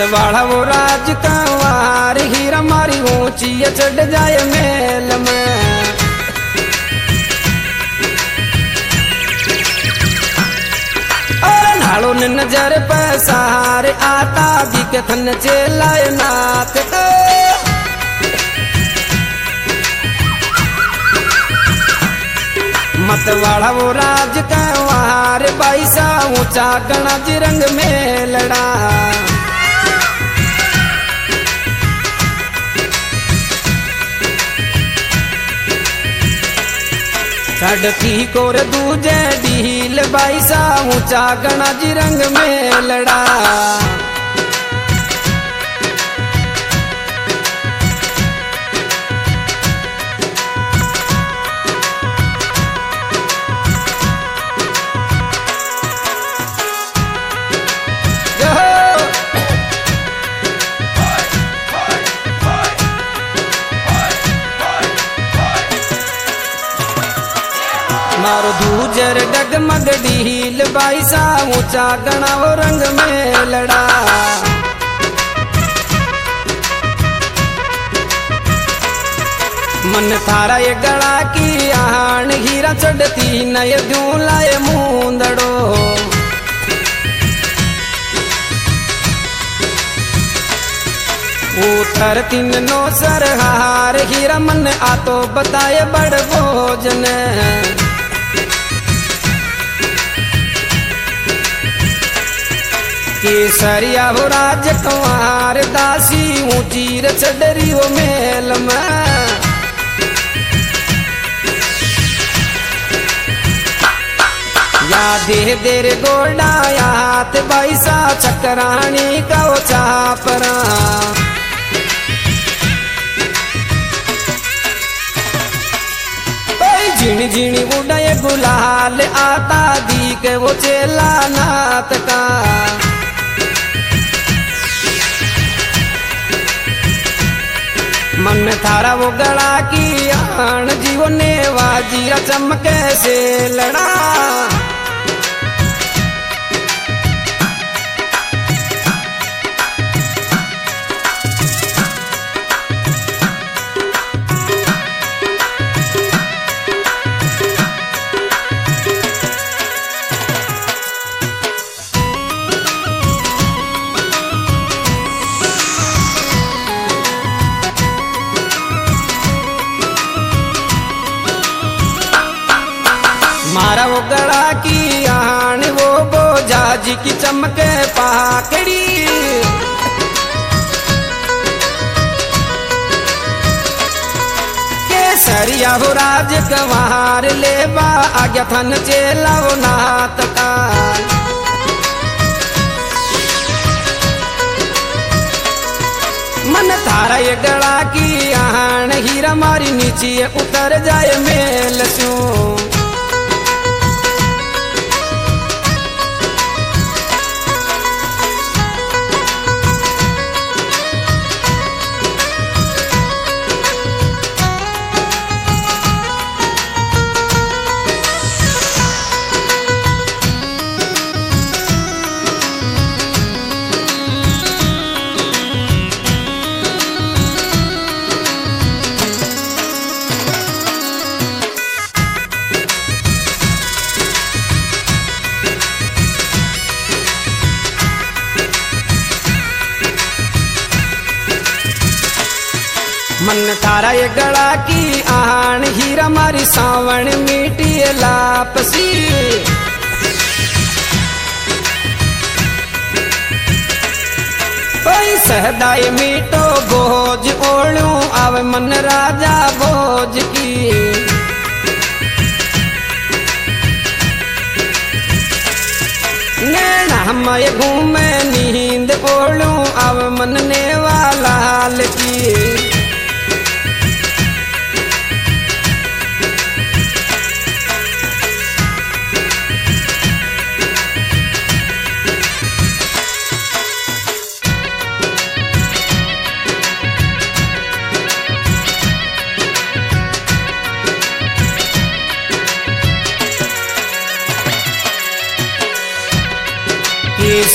मतवाड़ा वो राज कंवार हीरा मारी ऊंची चढ़ जाए मेल में। और नालों ने नजर पैसार आता भी के थन चेलाए नाथ मतवाड़ा वो राज कंवार बाईसा ऊंचा गणा जिरंग में लड़ा। सड़की कोर दूजे डील बाईसा ऊंचा गणा जिरंग में लड़ा। मारो दूजर डगमग डील बाईसा ऊंचा गणा वो रंग में लड़ा। मन थारा ये गड़ा की आन हीरा चढ़ती नय दूं लाए मूंदड़ो। उतर तीन नो सरहार हीरा मन आतो बताए बड़ भोजन। केसरिया हो राज कंवार दासी ऊंची चढ़री वो मेल में। या दे देर गोडा यात बाईसा चक्राणी का वो चापरा। झिणी झिणी उड़े गुलाल आता दी के वो चेला नाथ का। मन में थारा वो गड़ा की आन जीवो ने वाजीरा चमके से लड़ा। मारा वो गड़ा की आन वो बोझा जी की चमके पाकड़ी। केसरिया हो राज कंवार लेबा आज्ञा थन चेला वो नाथ का। मन थारा ये गड़ा की आन हीरा मारी नीचे उतर जाए मेल सू। मन थारा ये गड़ा की आन हीरा मारी सावण मीठी लापसी। कोई सहदाई मीठो बोझ ओढ़ू आव मन राजा बोझ की। नैना मय घूमे नींद ओढ़ू आव मन ने वाला हाल की।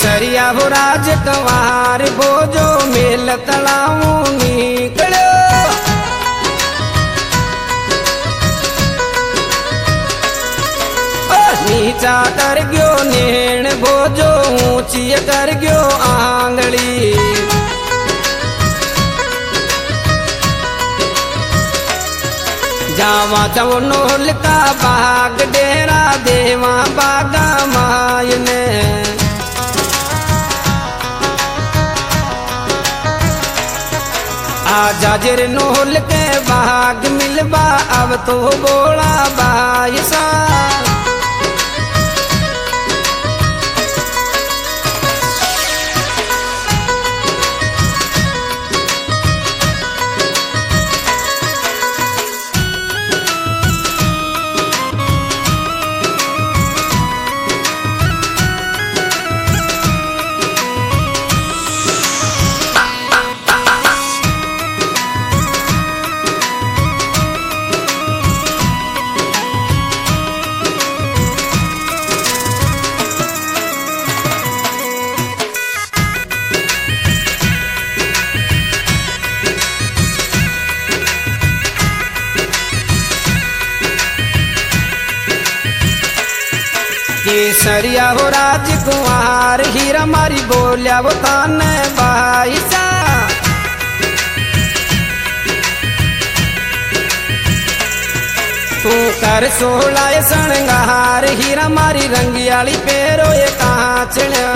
केसरिया हो राजकुमार बोजो मेल तलाऊ निकलो नीचा कर गयो नेण बोजो ऊंची कर गयो आंगली जावा चवनोल का बाग डेरा देवा बागा मायने आजा जर नोल के बाग मिलबा अब तो बोला बायसा केसरिया हो राजकुमार हीरा मारी बोलिया वो ताने बाईसा तू कर सोला शृंगार हीरा मारी रंगियाली पेरो ये कांचड़ा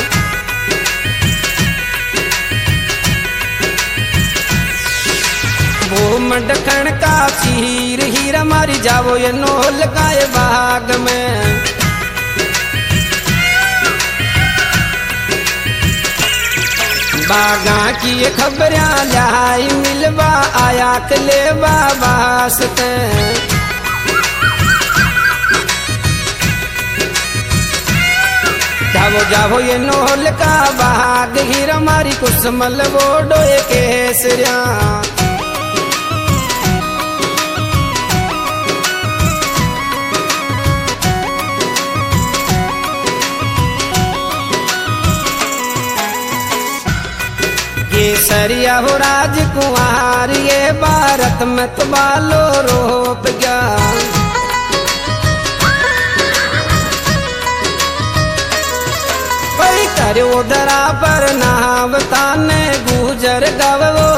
वो मंडखण का चीर हीरा मारी जावो ये नोल गाय बाग में बागा की खबरियां लाई मिलवा आया कले बाबासते जावो जावो ये नोल का बाग हीरा मारी कुसमल वो डोए केसरिया केसरिया हो राजकुमार ये भारत में तो बालो रोप गया कोई करो दरा पर नाव ताने गुजर गवो